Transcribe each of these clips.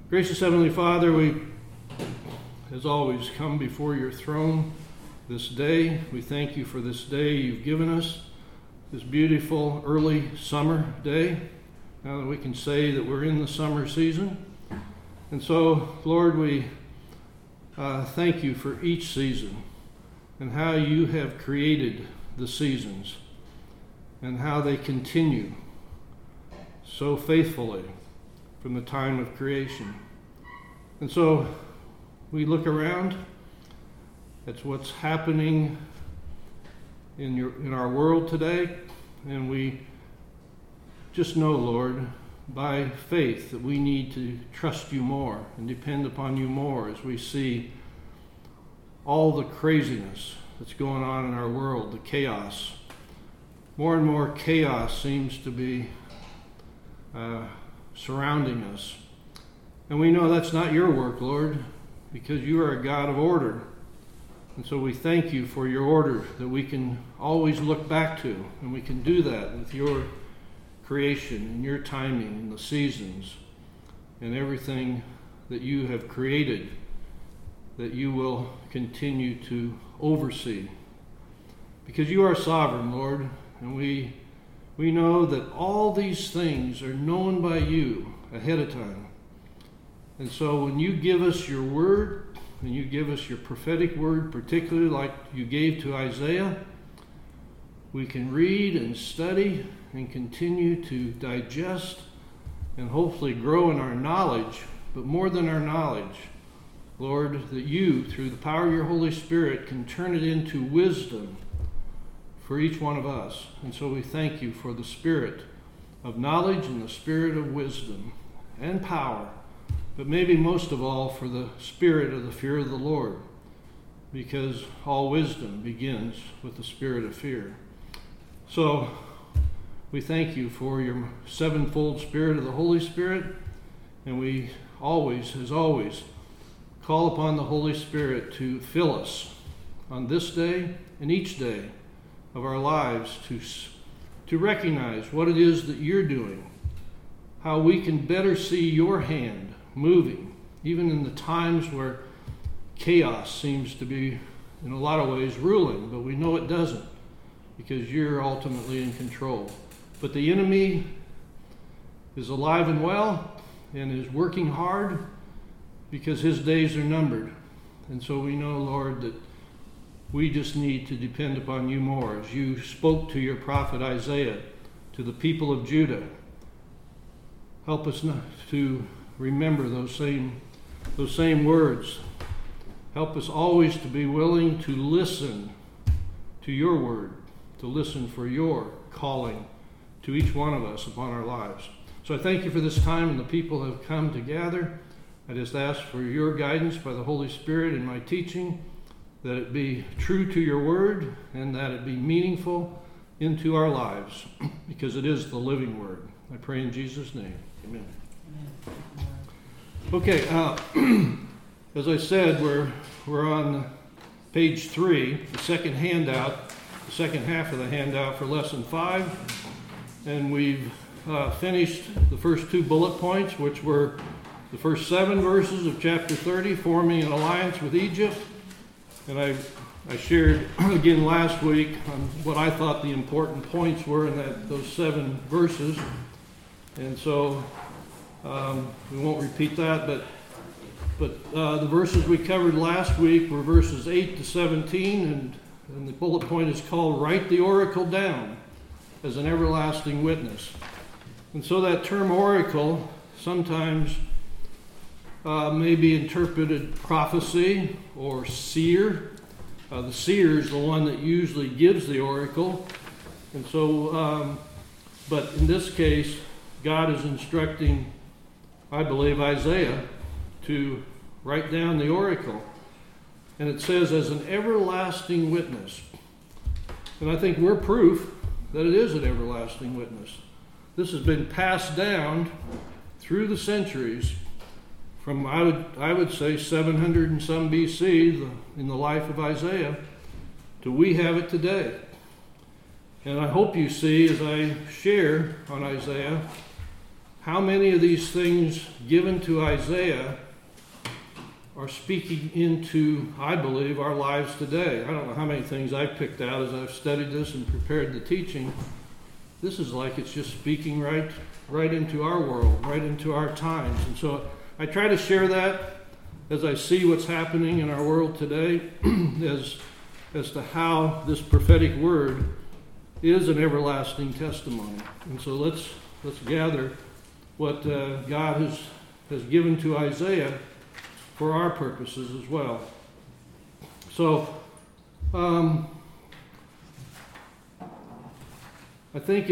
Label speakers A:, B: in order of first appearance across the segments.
A: Gracious Heavenly Father, we, as always, come before your throne this day. We thank you for this day you've given us, this beautiful early summer day, now that we can say that we're in the summer season. And so, Lord, we thank you for each season and how you have created the seasons and how they continue so faithfully from the time of creation. And so we look around at what's happening in our world today, and we just know, Lord, by faith that we need to trust you more and depend upon you more as we see all the craziness that's going on in our world, the chaos. More and more chaos seems to be surrounding us. And we know that's not your work, Lord, because you are a God of order. And so we thank you for your order that we can always look back to, and we can do that with your creation and your timing and the seasons and everything that you have created, that you will continue to oversee. Because you are sovereign, Lord, and we know that all these things are known by you ahead of time. And so when you give us your word, and you give us your prophetic word, particularly like you gave to Isaiah, we can read and study and continue to digest and hopefully grow in our knowledge, but more than our knowledge, Lord, that you, through the power of your Holy Spirit, can turn it into wisdom for each one of us. And so we thank you for the spirit of knowledge and the spirit of wisdom and power, but maybe most of all for the spirit of the fear of the Lord, because all wisdom begins with the spirit of fear. So we thank you for your sevenfold spirit of the Holy Spirit, and we always, as always, call upon the Holy Spirit to fill us on this day and each day of our lives to recognize what it is that you're doing, how we can better see your hand moving, even in the times where chaos seems to be, in a lot of ways, ruling, but we know it doesn't, because you're ultimately in control. But the enemy is alive and well and is working hard because his days are numbered. And so we know, Lord, that we just need to depend upon you more. As you spoke to your prophet Isaiah, to the people of Judah, help us not to remember those same words. Help us always to be willing to listen to your word, to listen for your calling to each one of us upon our lives. So I thank you for this time and the people who have come to gather. I just ask for your guidance by the Holy Spirit in my teaching, that it be true to your word and that it be meaningful into our lives, because it is the living word. I pray in Jesus' name. Amen. Okay, as I said, we're on page 3, the second handout, the second half of the handout for lesson 5, and we've finished the first 2 bullet points, which were the first 7 verses of chapter 30, forming an alliance with Egypt. And I shared again last week on what I thought the important points were in those 7 verses, and so we won't repeat that, but the verses we covered last week were verses 8 to 17, and the bullet point is called "Write the Oracle Down as an Everlasting Witness." And so that term oracle sometimes may be interpreted prophecy or seer. The seer is the one that usually gives the oracle, and so, but in this case, God is instructing, I believe, Isaiah to write down the oracle. And it says, as an everlasting witness. And I think we're proof that it is an everlasting witness. This has been passed down through the centuries from, I would say, 700 and some BC, in the life of Isaiah, to we have it today. And I hope you see, as I share on Isaiah, how many of these things given to Isaiah are speaking into, I believe, our lives today. I don't know how many things I've picked out as I've studied this and prepared the teaching. This is like it's just speaking right into our world, right into our times. And so I try to share that as I see what's happening in our world today as to how this prophetic word is an everlasting testimony. And so let's gather what God has given to Isaiah for our purposes as well. So, I think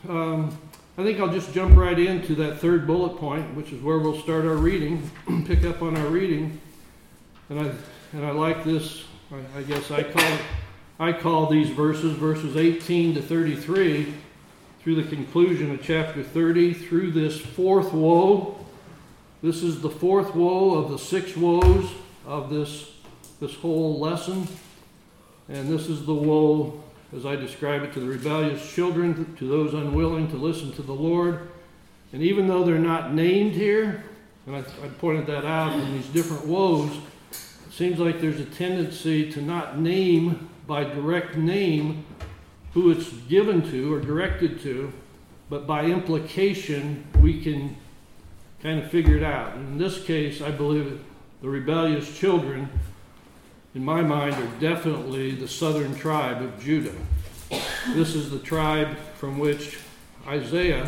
A: I'll just jump right into that third bullet point, which is where we'll start our reading, pick up on our reading. And I like this. I guess I call these verses 18 to 33, through the conclusion of chapter 30, through this fourth woe. This is the fourth woe of the 6 woes of this whole lesson. And this is the woe, as I describe it, to the rebellious children, to those unwilling to listen to the Lord. And even though they're not named here, and I pointed that out in these different woes, it seems like there's a tendency to not name by direct name who it's given to or directed to, but by implication we can kind of figure it out. And in this case, I believe the rebellious children, in my mind, are definitely the southern tribe of Judah. This is the tribe from which Isaiah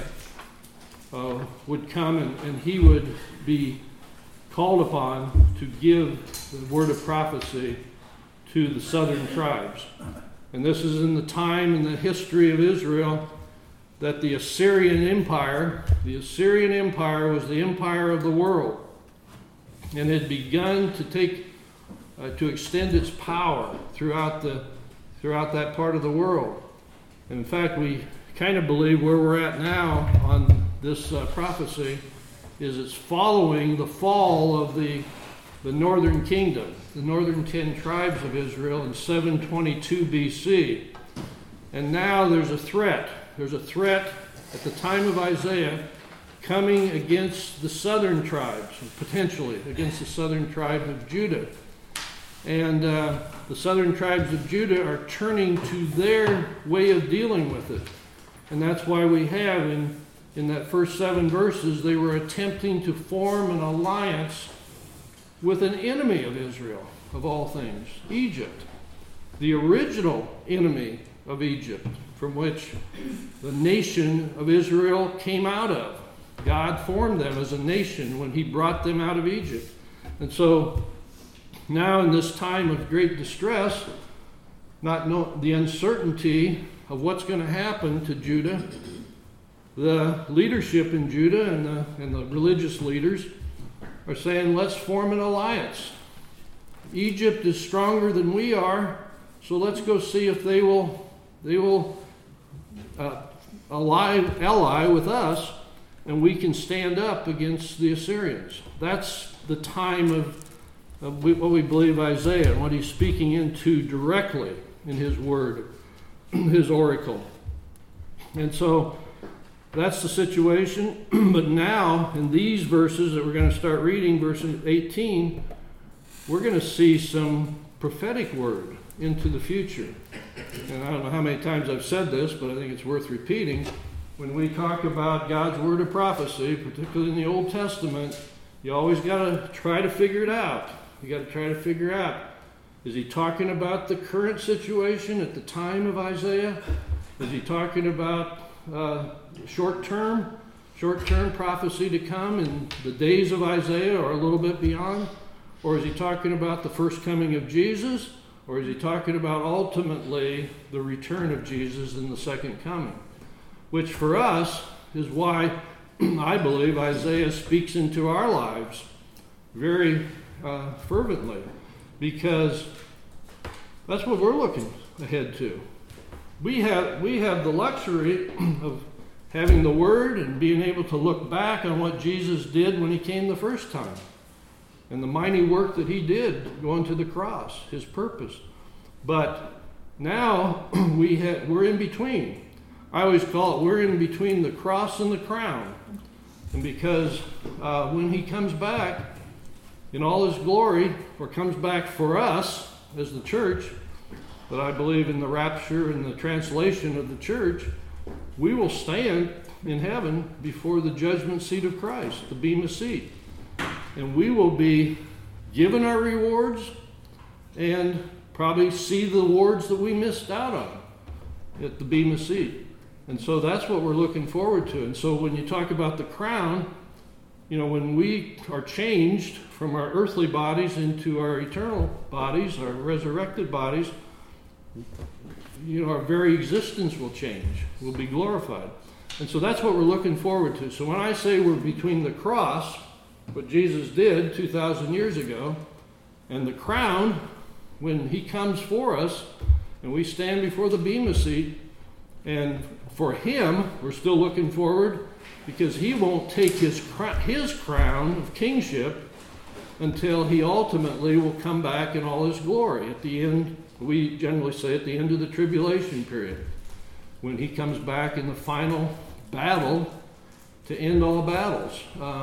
A: would come, and he would be called upon to give the word of prophecy to the southern tribes. And this is in the time in the history of Israel that the Assyrian Empire was the empire of the world, and had begun to extend its power throughout that part of the world. And in fact, we kind of believe where we're at now on this prophecy is it's following the fall of the northern kingdom, the northern 10 tribes of Israel in 722 BC. And now there's a threat. There's a threat at the time of Isaiah coming against the southern tribes, potentially against the southern tribe of Judah. And the southern tribes of Judah are turning to their way of dealing with it. And that's why we have in that first 7 verses, they were attempting to form an alliance with an enemy of Israel, of all things, Egypt, the original enemy of Egypt, from which the nation of Israel came out of. God formed them as a nation when he brought them out of Egypt. And so now in this time of great distress, the uncertainty of what's going to happen to Judah, the leadership in Judah and the religious leaders are saying, let's form an alliance. Egypt is stronger than we are, so let's go see if they will ally with us, and we can stand up against the Assyrians. That's the time of what we believe Isaiah and what he's speaking into directly in his word, his oracle. And so that's the situation. But now, in these verses that we're going to start reading, verse 18, we're going to see some prophetic word into the future. And I don't know how many times I've said this, but I think it's worth repeating. When we talk about God's word of prophecy, particularly in the Old Testament, you always got to try to figure it out. You got to try to figure out, is he talking about the current situation at the time of Isaiah? Is he talking about short-term prophecy to come in the days of Isaiah or a little bit beyond? Or is he talking about the first coming of Jesus? Or is he talking about ultimately the return of Jesus in the second coming? Which for us is why I believe Isaiah speaks into our lives very fervently, because that's what we're looking ahead to. We have the luxury of having the Word and being able to look back on what Jesus did when he came the first time, and the mighty work that he did going to the cross, his purpose. But now we're in between. I always call it we're in between the cross and the crown. And because when he comes back in all his glory, or comes back for us as the church, but I believe in the rapture and the translation of the church, we will stand in heaven before the judgment seat of Christ, the Bema seat. And we will be given our rewards and probably see the awards that we missed out on at the Bema seat. And so that's what we're looking forward to. And so when you talk about the crown, when we are changed from our earthly bodies into our eternal bodies, our resurrected bodies, our very existence will change. We'll be glorified. And so that's what we're looking forward to. So when I say we're between the cross, what Jesus did 2,000 years ago, and the crown, when he comes for us, and we stand before the Bema seat, and for him, we're still looking forward, because he won't take his crown of kingship until he ultimately will come back in all his glory. At the end, we generally say at the end of the tribulation period, when he comes back in the final battle to end all battles.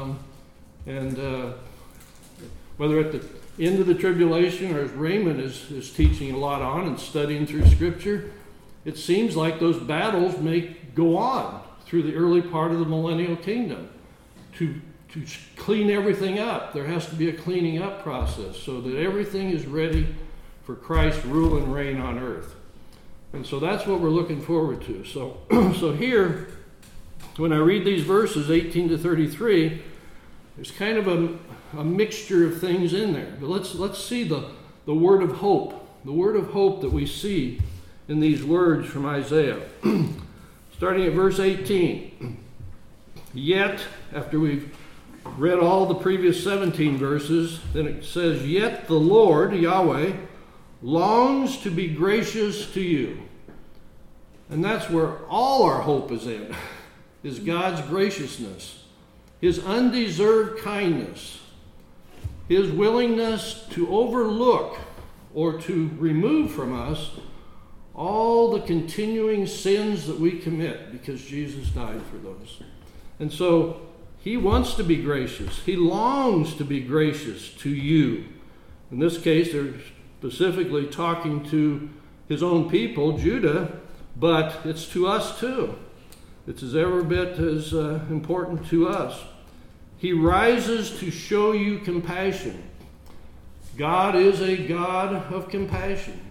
A: Whether at the end of the tribulation, or as Raymond is teaching a lot on and studying through Scripture, it seems like those battles may go on through the early part of the millennial kingdom to clean everything up. There has to be a cleaning up process so that everything is ready for Christ's rule and reign on earth. And so that's what we're looking forward to. So here, when I read these verses, 18 to 33, there's kind of a mixture of things in there. But let's see the word of hope. The word of hope that we see in these words from Isaiah. Starting at verse 18. Yet, after we've read all the previous 17 verses, then it says, yet the Lord, Yahweh, longs to be gracious to you. And that's where all our hope is in, is God's graciousness, his undeserved kindness, his willingness to overlook or to remove from us all the continuing sins that we commit, because Jesus died for those. And so he wants to be gracious. He longs to be gracious to you. In this case, they're specifically talking to his own people, Judah, but it's to us too. It's as every bit as important to us. He rises to show you compassion. God is a God of compassion.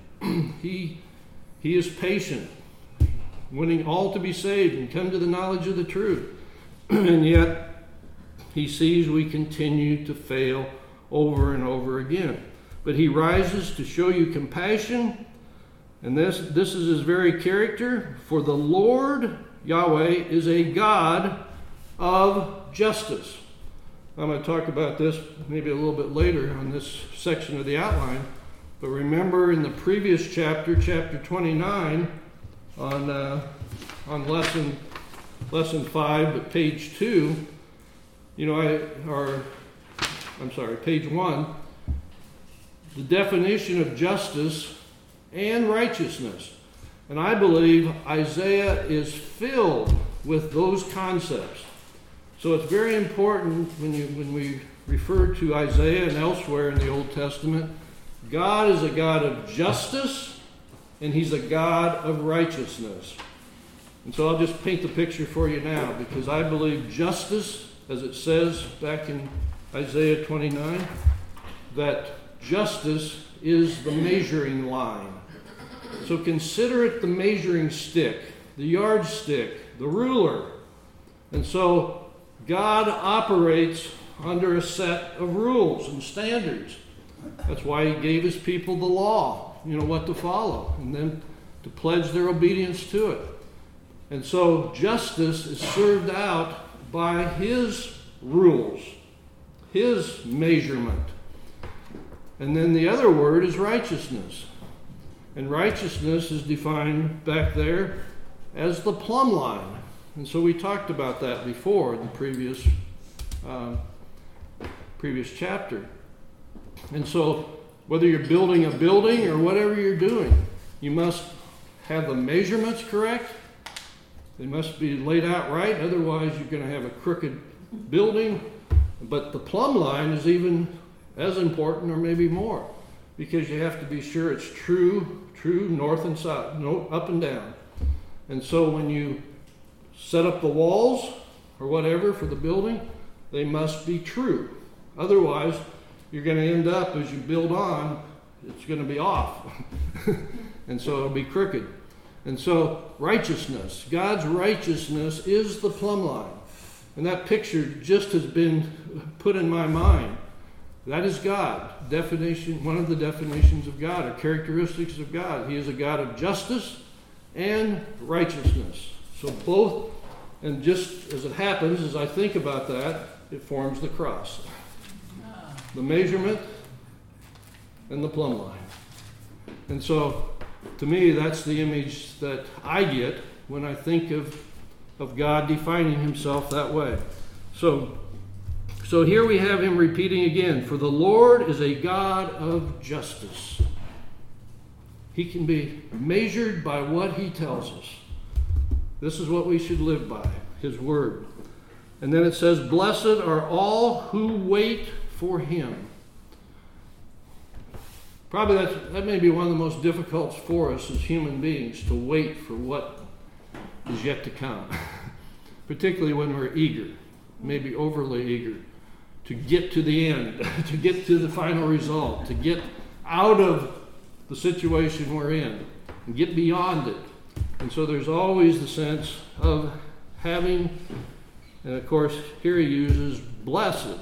A: He is patient, wanting all to be saved and come to the knowledge of the truth. And yet, he sees we continue to fail over and over again. But he rises to show you compassion, and this is his very character. For the Lord, Yahweh, is a God of justice. I'm going to talk about this maybe a little bit later on this section of the outline. But remember in the previous chapter, chapter 29, on lesson 5, but page 2, page 1, the definition of justice and righteousness. And I believe Isaiah is filled with those concepts. So it's very important when we refer to Isaiah and elsewhere in the Old Testament, God is a God of justice, and he's a God of righteousness. And so I'll just paint the picture for you now, because I believe justice, as it says back in Isaiah 29, that justice is the measuring line. So consider it the measuring stick, the yardstick, the ruler. And so God operates under a set of rules and standards. That's why he gave his people the law, what to follow, and then to pledge their obedience to it. And so justice is served out by his rules, his measurement. And then the other word is righteousness. And righteousness is defined back there as the plumb line. And so we talked about that before in the previous chapter. And so whether you're building a building or whatever you're doing, you must have the measurements correct. They must be laid out right. Otherwise, you're going to have a crooked building, but the plumb line is even as important or maybe more, because you have to be sure it's true north and south, no, up and down. And so when you set up the walls or whatever for the building, they must be true. Otherwise, you're going to end up, as you build on, it's going to be off. And so it'll be crooked. And so righteousness, God's righteousness is the plumb line. And that picture just has been put in my mind. That is God. Definition, one of the definitions of God, or characteristics of God. He is a God of justice and righteousness. So both, and just as it happens, as I think about that, it forms the cross. The measurement and the plumb line. And so, to me, that's the image that I get when I think of God defining himself that way. So here we have him repeating again, for the Lord is a God of justice. He can be measured by what he tells us. This is what we should live by, his word. And then it says, blessed are all who wait for him. Probably that may be one of the most difficult for us as human beings, to wait for what is yet to come. Particularly when we're eager, maybe overly eager, to get to the end, to get to the final result, to get out of the situation we're in, and get beyond it. And so there's always the sense of having, and of course here he uses blessed,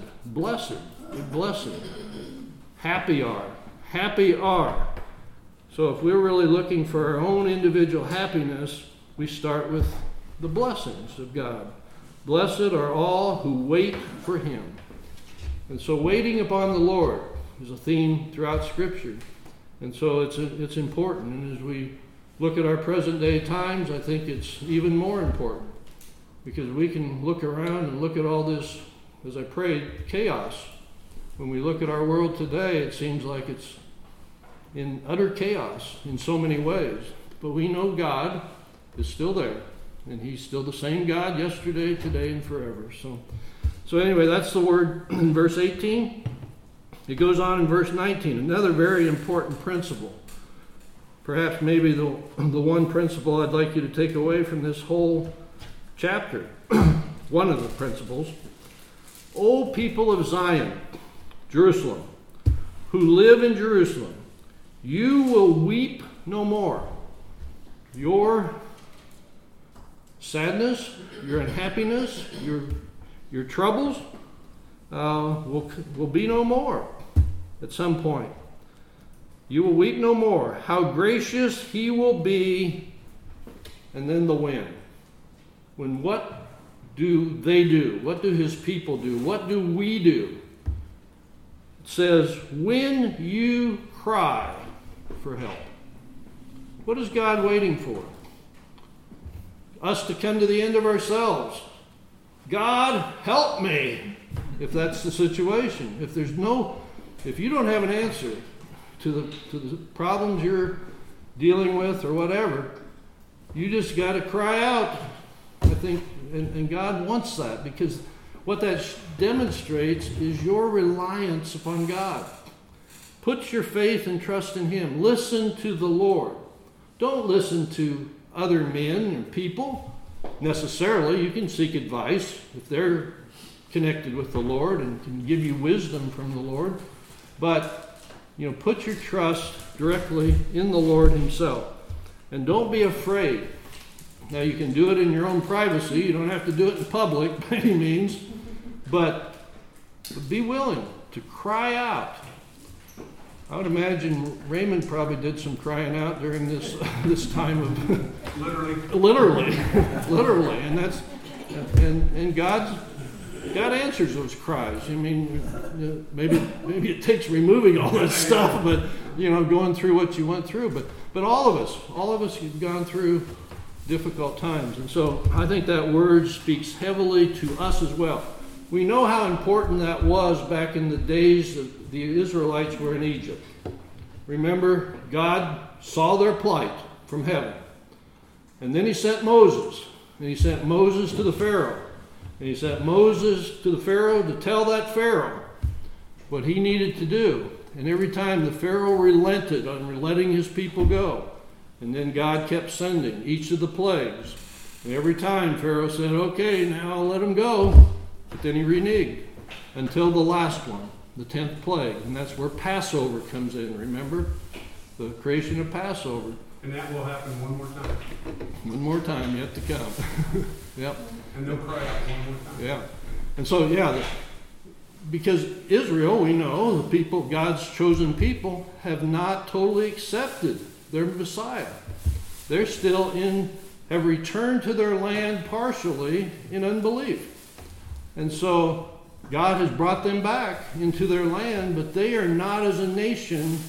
A: happy are. So if we're really looking for our own individual happiness, we start with the blessings of God. Blessed are all who wait for him. And so waiting upon the Lord is a theme throughout Scripture. And so it's important. And as we look at our present day times, I think it's even more important. Because we can look around and look at all this, as I prayed, chaos. When we look at our world today, it seems like it's in utter chaos in so many ways. But we know God is still there. And he's still the same God yesterday, today, and forever. So anyway, that's the word in verse 18. It goes on in verse 19. Another very important principle. Perhaps maybe the one principle I'd like you to take away from this whole chapter. One of the principles. O people of Zion, Jerusalem, who live in Jerusalem, you will weep no more. Your sadness, your unhappiness, your troubles will be no more at some point. You will weep no more. How gracious he will be. And then the when. When what do they do? What do his people do? What do we do? It says, when you cry for help. What is God waiting for? Us to come to the end of ourselves. God, help me, if that's the situation. If you don't have an answer to the problems you're dealing with or whatever, you just got to cry out, I think, and God wants that, because what that demonstrates is your reliance upon God. Put your faith and trust in him. Listen to the Lord. Don't listen to other men and people necessarily. You can seek advice if they're connected with the Lord and can give you wisdom from the Lord. But, put your trust directly in the Lord himself. And don't be afraid. Now, you can do it in your own privacy. You don't have to do it in public by any means. But be willing to cry out. I would imagine Raymond probably did some crying out during this time of literally, and that's and God answers those cries. I mean, maybe it takes removing all that stuff, but going through what you went through. But all of us have gone through difficult times, and so I think that word speaks heavily to us as well. We know how important that was back in the days that the Israelites were in Egypt. Remember, God saw their plight from heaven. And then he sent Moses. And he sent Moses to the Pharaoh. And he sent Moses to the Pharaoh to tell that Pharaoh what he needed to do. And every time the Pharaoh relented on letting his people go. And then God kept sending each of the plagues. And every time Pharaoh said, okay, now I'll let them go. But then he reneged until the last one, the 10th plague. And that's where Passover comes in, remember? The creation of Passover.
B: And that will happen one more time.
A: One more time yet to come. Yep.
B: And they'll cry out one more time.
A: Yeah. And so, because Israel, we know, the people, God's chosen people, have not totally accepted their Messiah. They're still have returned to their land partially in unbelief. And so God has brought them back into their land, but they are not as a nation,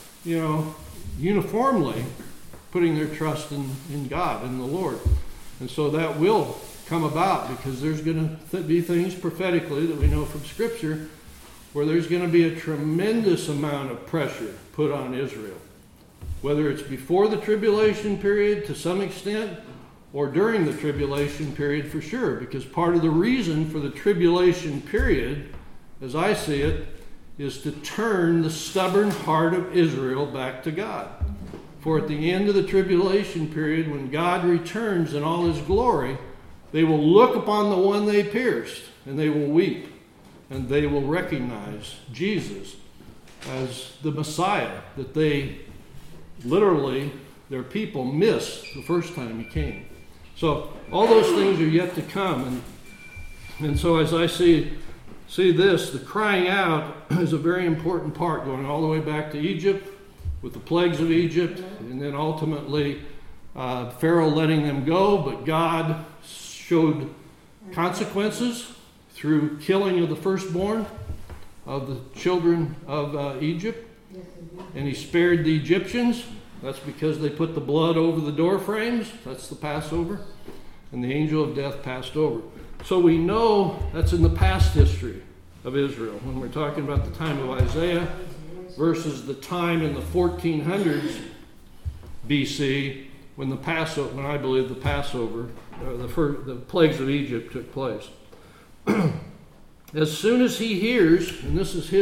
A: uniformly putting their trust in God, in the Lord. And so that will come about because there's going to be things prophetically that we know from Scripture where there's going to be a tremendous amount of pressure put on Israel. Whether it's before the tribulation period to some extent or during the tribulation period for sure, because part of the reason for the tribulation period, as I see it, is to turn the stubborn heart of Israel back to God. For at the end of the tribulation period, when God returns in all his glory, they will look upon the one they pierced, and they will weep, and they will recognize Jesus as the Messiah that they literally, their people, missed the first time he came. So all those things are yet to come. And so as I see this, the crying out is a very important part, going all the way back to Egypt with the plagues of Egypt, and then ultimately Pharaoh letting them go, but God showed consequences through killing of the firstborn of the children of Egypt. And he spared the Egyptians. That's because they put the blood over the door frames. That's the Passover. And the angel of death passed over. So we know that's in the past history of Israel. When we're talking about the time of Isaiah versus the time in the 1400s BC when I believe the Passover, the plagues of Egypt took place. As soon as he hears, and this is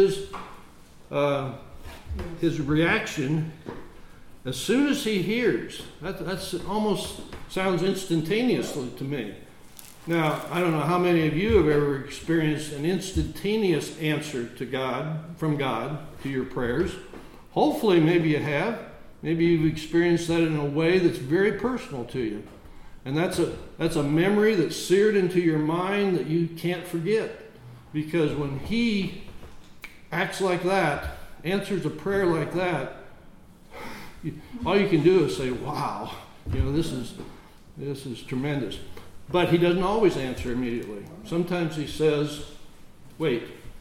A: his reaction, as soon as he hears, that's almost sounds instantaneously to me. Now, I don't know how many of you have ever experienced an instantaneous answer from God to your prayers. Hopefully, maybe you have. Maybe you've experienced that in a way that's very personal to you. And that's a memory that's seared into your mind that you can't forget. Because when he acts like that, answers a prayer like that, all you can do is say, wow, this is tremendous. But he doesn't always answer immediately. Sometimes he says, wait,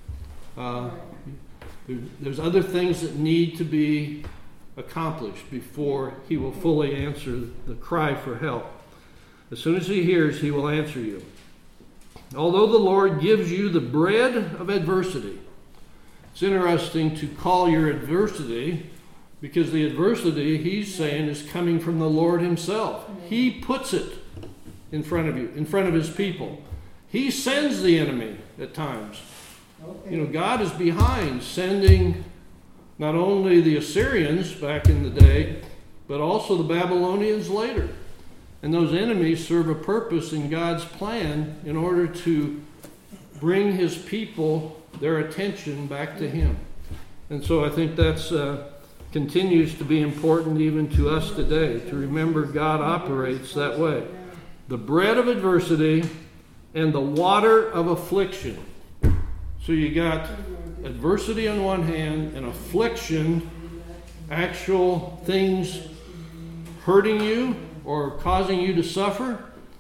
A: there's other things that need to be accomplished before he will fully answer the cry for help. As soon as he hears, he will answer you. Although the Lord gives you the bread of adversity, it's interesting to call your adversity, because the adversity, he's saying, is coming from the Lord himself. He puts it in front of you, in front of his people. He sends the enemy at times. God is behind sending not only the Assyrians back in the day, but also the Babylonians later. And those enemies serve a purpose in God's plan in order to bring his people, their attention back to him. And so I think that's continues to be important even to us today, to remember God operates that way. The bread of adversity and the water of affliction. So you got adversity on one hand and affliction, actual things hurting you or causing you to suffer.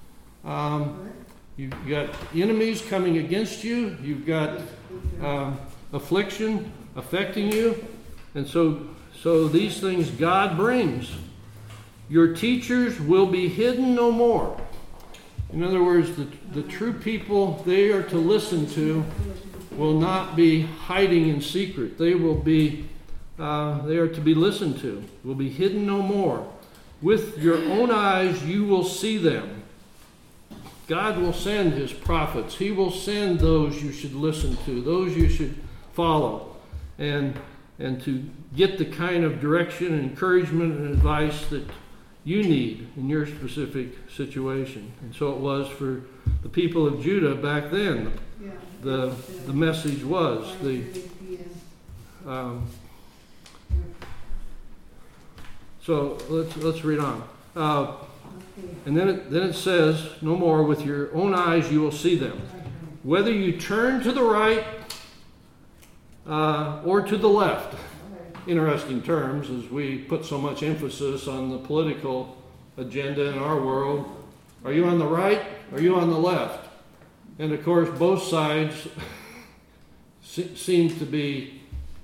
A: You've got enemies coming against you. You've got affliction affecting you. And so these things God brings. Your teachers will be hidden no more. In other words, the true people they are to listen to will not be hiding in secret. They are to be listened to. Will be hidden no more. With your own eyes you will see them. God will send his prophets. He will send those you should listen to, those you should follow, and to get the kind of direction and encouragement and advice that you need in your specific situation. And so it was for the people of Judah back then. The message was so let's read on. And then it says, no more, with your own eyes you will see them. Whether you turn to the right or to the left. Interesting terms, as we put so much emphasis on the political agenda in our world. Are you on the right? Are you on the left? And of course, both sides seem to be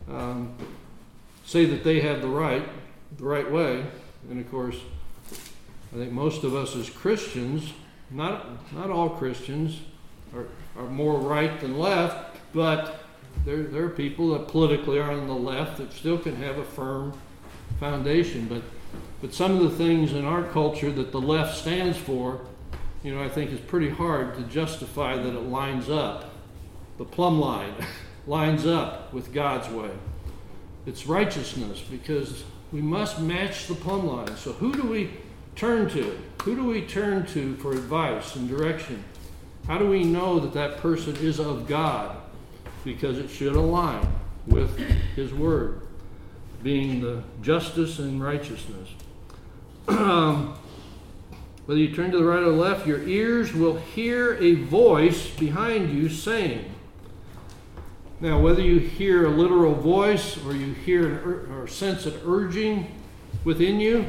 A: say that they have the right way. And of course, I think most of us as Christians, not all Christians, are more right than left, but there are people that politically are on the left that still can have a firm foundation. But some of the things in our culture that the left stands for, I think is pretty hard to justify that it lines up. The plumb line lines up with God's way. It's righteousness, because we must match the plumb line. So who do we turn to? Who do we turn to for advice and direction? How do we know that that person is of God? Because it should align with his word, being the justice and righteousness. Whether you turn to the right or the left, your ears will hear a voice behind you saying. Now, whether you hear a literal voice or you hear or sense an urging within you,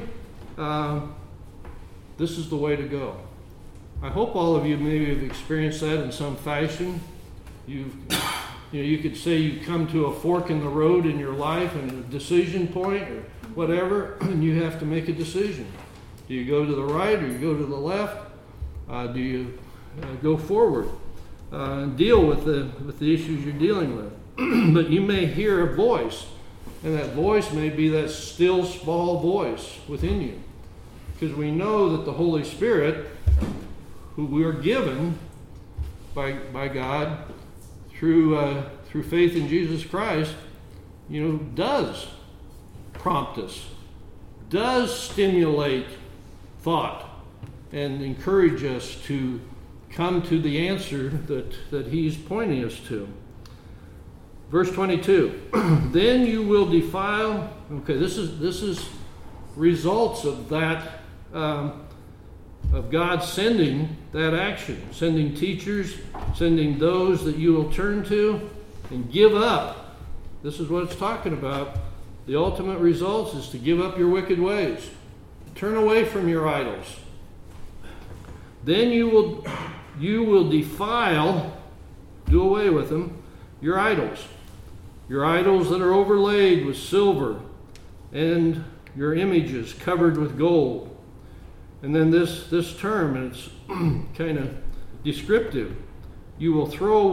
A: this is the way to go. I hope all of you maybe have experienced that in some fashion. You could say you come to a fork in the road in your life and a decision point or whatever, and you have to make a decision. Do you go to the right or you go to the left? Do you go forward and deal with the issues you're dealing with? But you may hear a voice, and that voice may be that still small voice within you. Because we know that the Holy Spirit, who we are given by God through faith in Jesus Christ, does prompt us, does stimulate thought, and encourage us to come to the answer that he's pointing us to. Verse 22, then you will defile. Okay, this is results of that, of God sending that action, sending teachers, sending those that you will turn to and give up. This is what it's talking about. The ultimate results is to give up your wicked ways. Turn away from your idols. Then you will defile, do away with them, your idols. Your idols that are overlaid with silver, and your images covered with gold. And then this term, and it's kind of descriptive. You will throw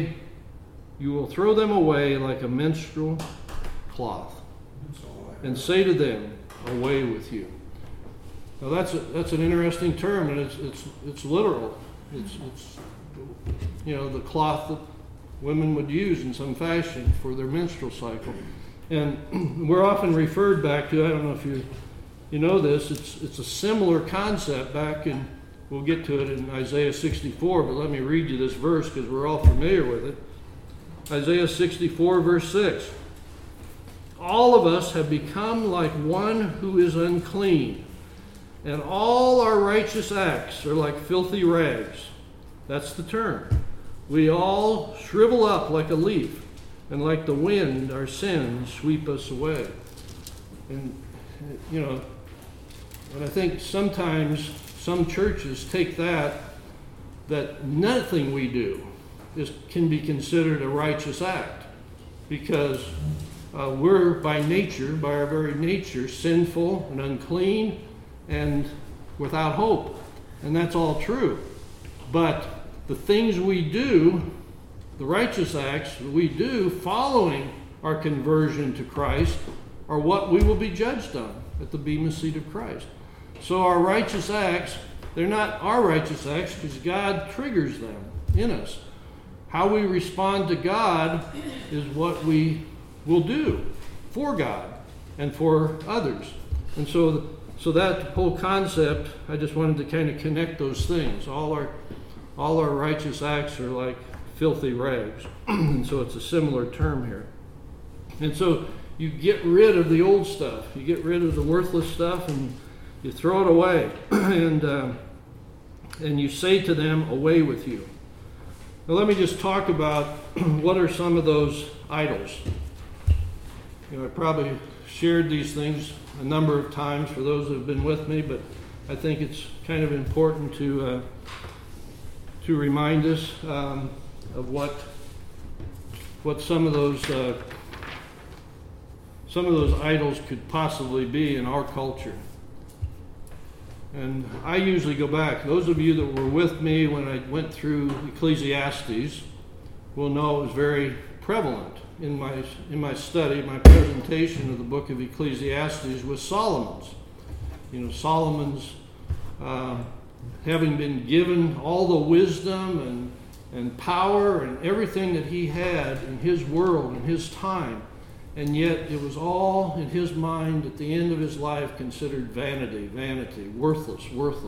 A: them away like a menstrual cloth, and say to them, away with you. Now that's an interesting term, and it's literal. It's the cloth that women would use in some fashion for their menstrual cycle. And we're often referred back to, I don't know if you know this, it's a similar concept back in, we'll get to it in Isaiah 64, but let me read you this verse because we're all familiar with it. Isaiah 64 verse 6. All of us have become like one who is unclean, and all our righteous acts are like filthy rags. That's the term. We all shrivel up like a leaf, and like the wind, our sins sweep us away. And, but I think sometimes some churches take that nothing we do can be considered a righteous act, because we're by our very nature, sinful and unclean and without hope. And that's all true. But the things we do, the righteous acts that we do following our conversion to Christ, are what we will be judged on at the bema seat of Christ. So our righteous acts They're not our righteous acts because God triggers them in us. How we respond to God is what we will do for God and for others. And so that whole concept, I just wanted to kind of connect those things. All our righteous acts are like filthy rags. And so it's a similar term here. And so you get rid of the old stuff. You get rid of the worthless stuff and you throw it away. And you say to them, away with you. Now let me just talk about what are some of those idols. I probably shared these things a number of times for those who have been with me, but I think it's kind of important to remind us of what some of those idols could possibly be in our culture. And I usually go back. Those of you that were with me when I went through Ecclesiastes will know it was very prevalent in my study. My presentation of the book of Ecclesiastes was Solomon's. Solomon's having been given all the wisdom and power and everything that he had in his world and his time, and yet it was all in his mind at the end of his life considered vanity, worthless,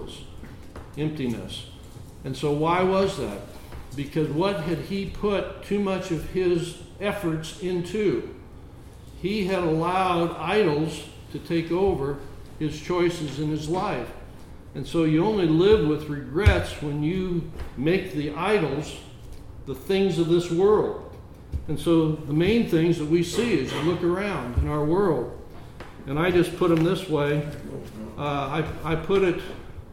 A: emptiness. And so why was that? Because what had he put too much of his efforts into? He had allowed idols to take over his choices in his life. And so you only live with regrets when you make the idols the things of this world. And so the main things that we see as you look around in our world, and I just put them this way, I put it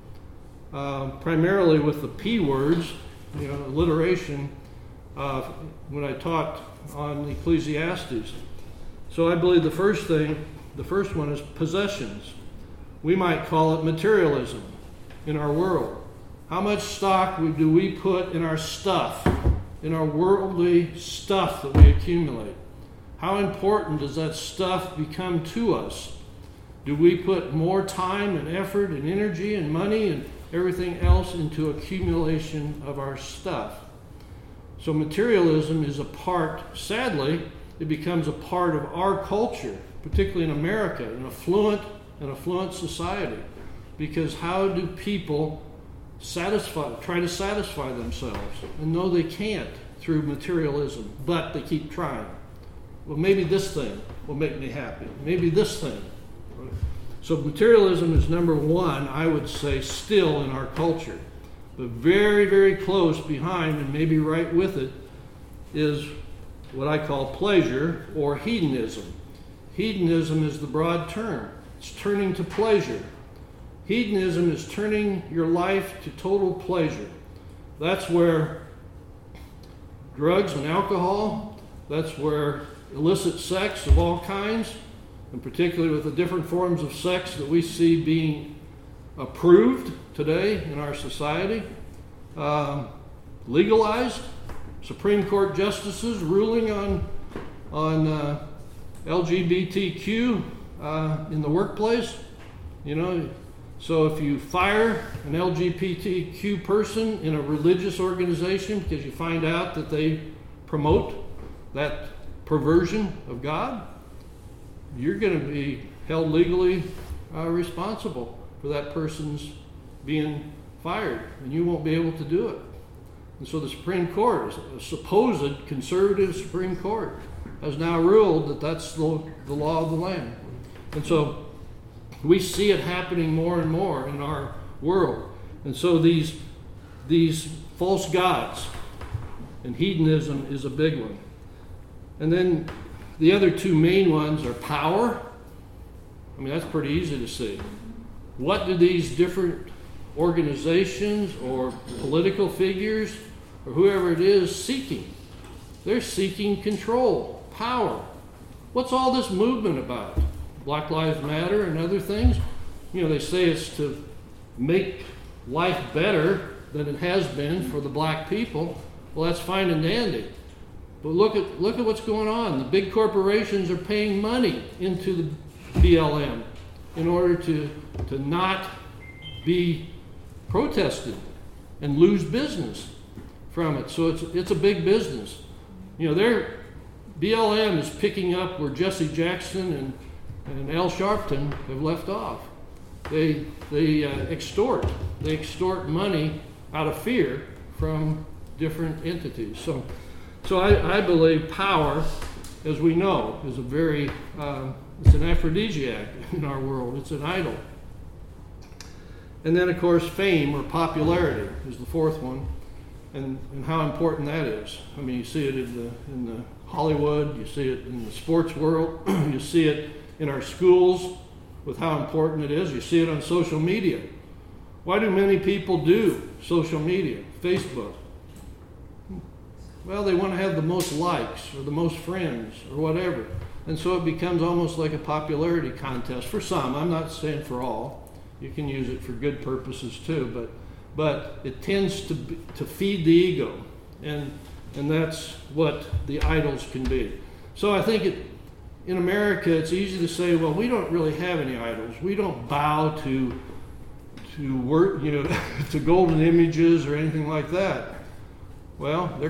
A: primarily with the P words, alliteration, when I taught on Ecclesiastes. So I believe the first one is possessions. We might call it materialism in our world. How much stock do we put in our stuff, in our worldly stuff that we accumulate? How important does that stuff become to us? Do we put more time and effort and energy and money and everything else into accumulation of our stuff? So materialism is a part, sadly, it becomes a part of our culture, particularly in America, an affluent society. Because how do people try to satisfy themselves? And no, they can't through materialism, but they keep trying. Well, maybe this thing will make me happy. Maybe this thing. So materialism is number one, I would say, still in our culture. But very, very close behind, and maybe right with it, is what I call pleasure or hedonism. Hedonism is the broad term. It's turning to pleasure. Hedonism is turning your life to total pleasure. That's where drugs and alcohol, that's where illicit sex of all kinds, and particularly with the different forms of sex that we see being approved today in our society, legalized, Supreme Court justices ruling on LGBTQ in the workplace. So if you fire an LGBTQ person in a religious organization because you find out that they promote that perversion of God, you're going to be held legally responsible for that person's being fired, and you won't be able to do it. And so the Supreme Court, a supposed conservative Supreme Court, has now ruled that that's the law of the land. And so we see it happening more and more in our world. And so these false gods, and hedonism is a big one. And then the other two main ones are power. I mean, that's pretty easy to see. What do these different organizations or political figures or whoever it is seeking? They're seeking control, power. What's all this movement about? Black Lives Matter and other things? They say it's to make life better than it has been for the black people. Well, that's fine and dandy. But look at what's going on. The big corporations are paying money into the BLM in order to not be protested and lose business from it. So it's a big business. BLM is picking up where Jesse Jackson and Al Sharpton have left off. They extort money out of fear from different entities. So I believe power, as we know, is it's an aphrodisiac in our world. It's an idol. And then, of course, fame or popularity is the fourth one, and how important that is. I mean, you see it in the Hollywood, you see it in the sports world, you see it in our schools with how important it is. You see it on social media. Why do many people do social media, Facebook? Well, they want to have the most likes or the most friends or whatever. And so it becomes almost like a popularity contest for some. I'm not saying for all. You can use it for good purposes too, but it tends to feed the ego, and that's what the idols can be. So I think in America it's easy to say, well, we don't really have any idols. We don't bow to work, to golden images or anything like that. Well,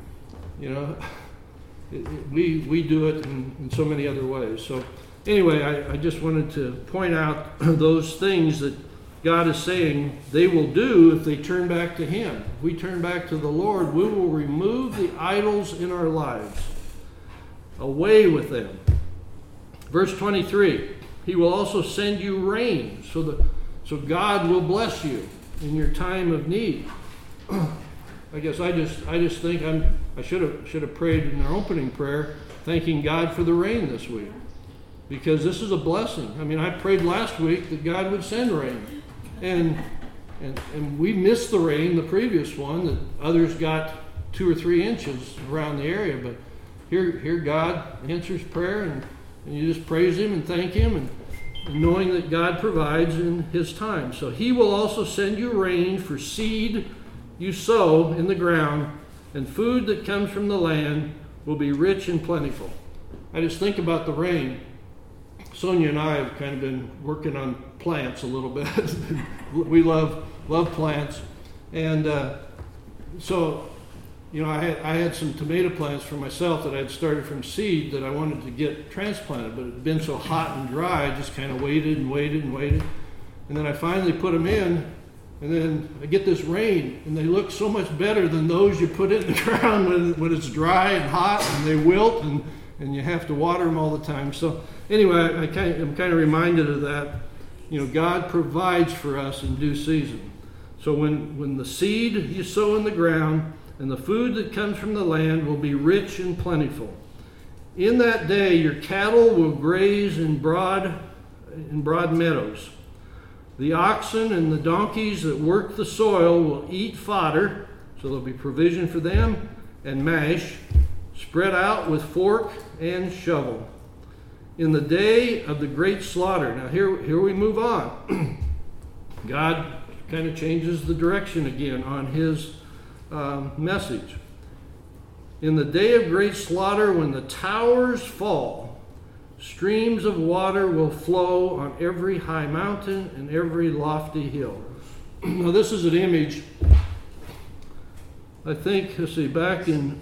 A: we do it in so many other ways. So anyway, I just wanted to point out those things that God is saying they will do if they turn back to Him. If we turn back to the Lord, we will remove the idols in our lives. Away with them. Verse 23, He will also send you rain, so God will bless you in your time of need. I guess I just think I should have prayed in our opening prayer, thanking God for the rain this week, because this is a blessing. I mean, I prayed last week that God would send rain, and we missed the rain, the previous one, that others got 2 or 3 inches around the area. But here God answers prayer, and you just praise Him and thank Him, and knowing that God provides in His time. So He will also send you rain for seed you sow in the ground, and food that comes from the land will be rich and plentiful. I just think about the rain. Sonia and I have kind of been working on plants a little bit. We love plants. And so, I had some tomato plants for myself that I had started from seed that I wanted to get transplanted, but it had been so hot and dry, I just kind of waited. And then I finally put them in, and then I get this rain, and they look so much better than those you put in the ground when it's dry and hot, and they wilt, and you have to water them all the time. So anyway, I'm kind of reminded of that. God provides for us in due season. So when the seed you sow in the ground and the food that comes from the land will be rich and plentiful. In that day your cattle will graze in broad meadows. The oxen and the donkeys that work the soil will eat fodder, so there'll be provision for them, and mash, spread out with fork and shovel. In the day of the great slaughter. Now here we move on. God kind of changes the direction again on His message. In the day of great slaughter, when the towers fall, streams of water will flow on every high mountain and every lofty hill. Now this is an image, I think, back in,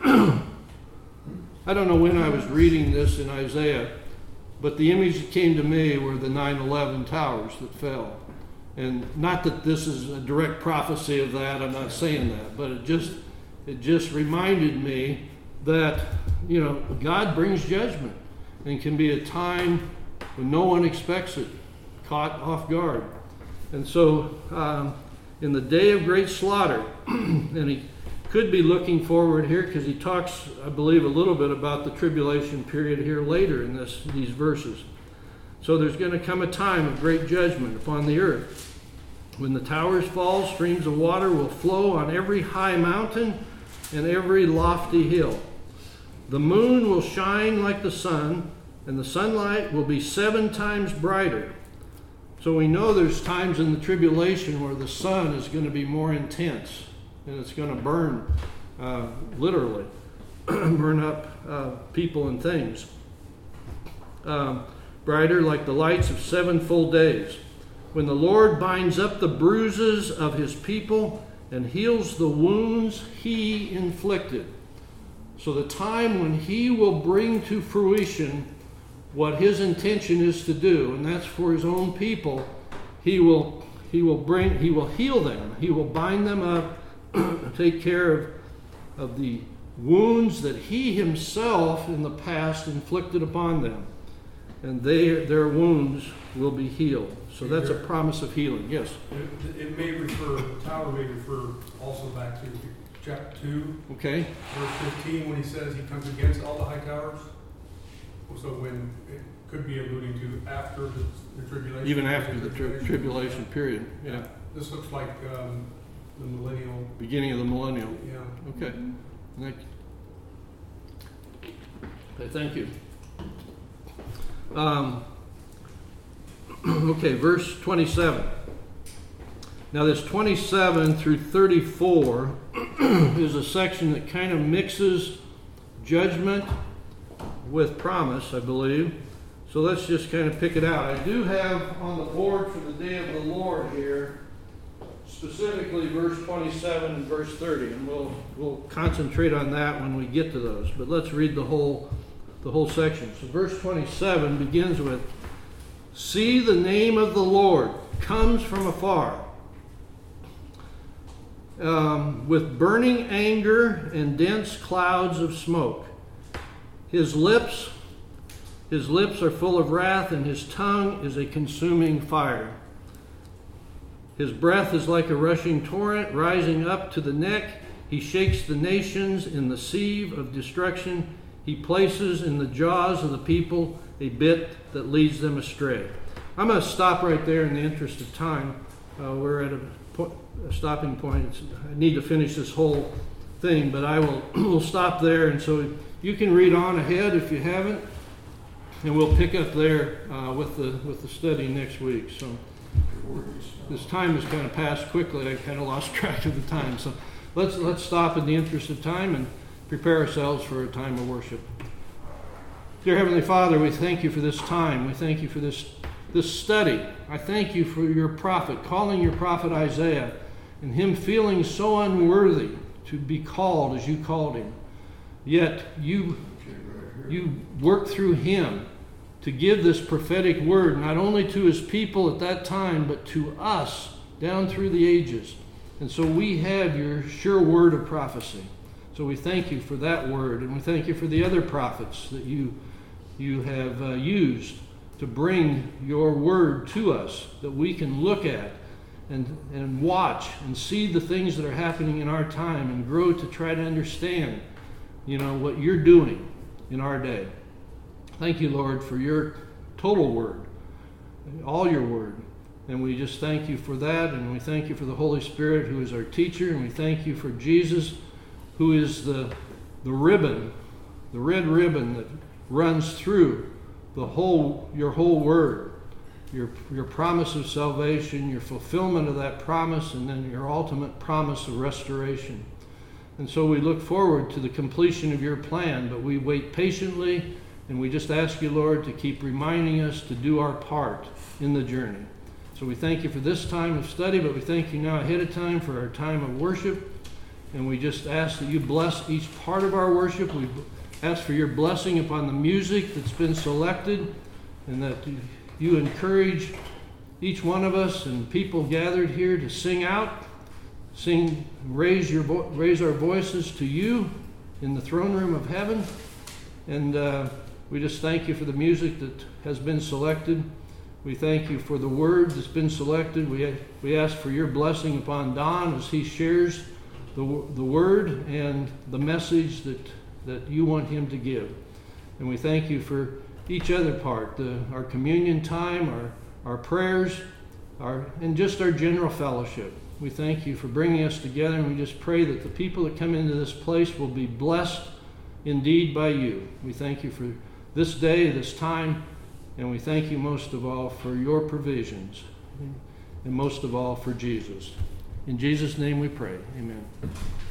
A: I don't know when I was reading this in Isaiah, but the image that came to me were the 9/11 towers that fell. And not that this is a direct prophecy of that, I'm not saying that, but it just reminded me that, God brings judgment. And can be a time when no one expects it, caught off guard. And so in the day of great slaughter, and he could be looking forward here because he talks, I believe, a little bit about the tribulation period here later in these verses. So there's going to come a time of great judgment upon the earth. When the towers fall, streams of water will flow on every high mountain and every lofty hill. The moon will shine like the sun, and the sunlight will be 7 times brighter. So we know there's times in the tribulation where the sun is going to be more intense, and it's going to burn, literally, burn up people and things. Brighter like the lights of 7 full days. when the Lord binds up the bruises of his people and heals the wounds he inflicted. So the time when he will bring to fruition what his intention is to do, and that's for his own people, he will heal them. He will bind them up, take care of the wounds that he himself in the past inflicted upon them. And their wounds will be healed. So that's a promise of healing. Yes?
B: It may refer, the tower may refer also back to chapter 2,
A: Okay.
B: verse 15, when he says he comes against all the high towers. So when it could be alluding to after the tribulation.
A: Even after the tribulation period. Yeah.
B: This looks like the millennial.
A: Beginning of the millennium.
B: Yeah.
A: Okay. Okay, thank you. Okay, verse 27. Now this 27 through 34 is a section that kind of mixes judgment with promise, I believe. So let's just kind of pick it out. I do have on the board for the day of the Lord here, specifically verse 27 and verse 30, and we'll concentrate on that when we get to those. But let's read the whole section. So verse 27 begins with, "See, the name of the Lord comes from afar, with burning anger and dense clouds of smoke. His lips are full of wrath, and his tongue is a consuming fire. His breath is like a rushing torrent rising up to the neck. He shakes the nations in the sieve of destruction. He places in the jaws of the people a bit that leads them astray." I'm going to stop right there in the interest of time. We're at a stopping point. I need to finish this whole thing, but we'll stop there. And so you can read on ahead if you haven't, and we'll pick up there with the study next week. So this time has kind of passed quickly. I kind of lost track of the time. So let's stop in the interest of time and prepare ourselves for a time of worship. Dear Heavenly Father, we thank you for this time. We thank you for this study. I thank you for your prophet, calling your prophet Isaiah, and him feeling so unworthy to be called as you called him. Yet you worked through him to give this prophetic word, not only to his people at that time, but to us down through the ages. And so we have your sure word of prophecy. So we thank you for that word, and we thank you for the other prophets that you have used to bring your word to us, that we can look at and watch and see the things that are happening in our time and grow to try to understand, what you're doing in our day. Thank you, Lord, for your total word, all your word. And we just thank you for that, and we thank you for the Holy Spirit who is our teacher, and we thank you for Jesus, who is the ribbon, the red ribbon that runs through your whole word, your promise of salvation, your fulfillment of that promise, and then your ultimate promise of restoration. And so we look forward to the completion of your plan, but we wait patiently, and we just ask you, Lord, to keep reminding us to do our part in the journey. So we thank you for this time of study, but we thank you now ahead of time for our time of worship. And we just ask that you bless each part of our worship. We ask for your blessing upon the music that's been selected, and that you encourage each one of us and people gathered here to sing out, raise our voices to you in the throne room of heaven. And we just thank you for the music that has been selected. We thank you for the word that's been selected. We ask for your blessing upon Don as he shares the word and the message that you want him to give. And we thank you for each other part, our communion time, our prayers, and just our general fellowship. We thank you for bringing us together, and we just pray that the people that come into this place will be blessed indeed by you. We thank you for this day, this time, and we thank you most of all for your provisions, and most of all for Jesus. In Jesus' name we pray. Amen.